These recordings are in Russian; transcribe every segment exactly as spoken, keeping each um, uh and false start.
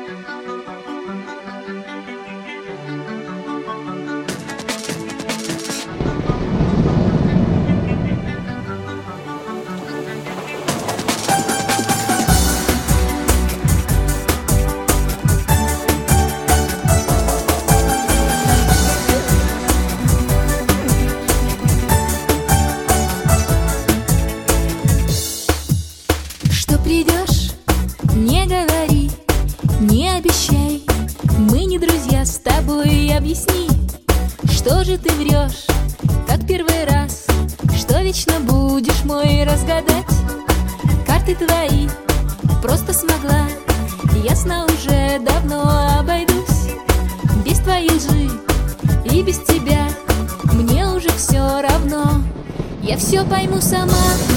Что придешь, не говори, не обещай. Мы не друзья с тобой, объясни. Что же ты врешь, как первый раз? Что вечно будешь мой разгадать? Карты твои просто смогла, ясно уже давно обойдусь. Без твоей лжи и без тебя мне уже все равно. Я все пойму сама.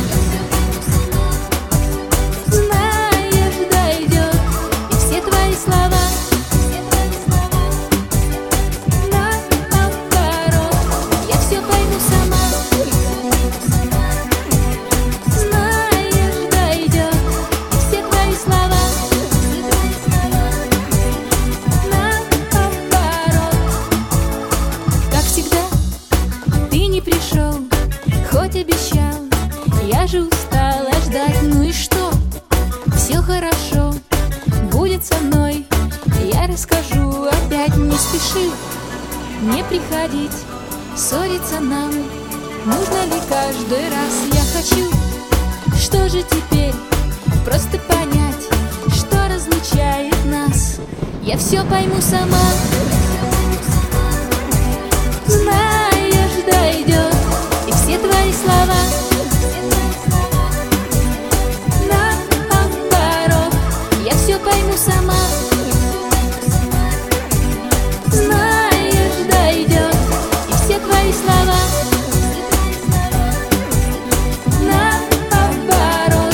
Знаешь, дойдет, и все твои слова наоборот. Я все пойму сама. Знаешь, дойдет, и все твои слова наоборот. Как всегда, ты не пришел, хоть обещал. Я же устала ждать, ну и что? Все хорошо будет со мной, я расскажу опять, не спеши. Не приходить, ссориться нам, нужно ли каждый раз? Я хочу, что же теперь, просто понять, что разлучает нас. Я все пойму сама. Знаешь, дойдет, и все твои слова пойму сама. Знаешь, дойдет, и все твои слова наоборот.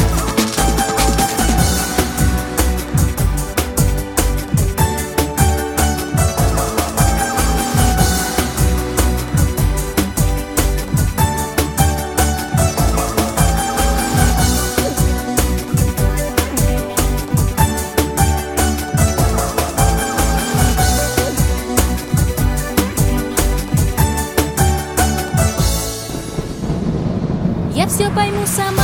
Я все пойму сама.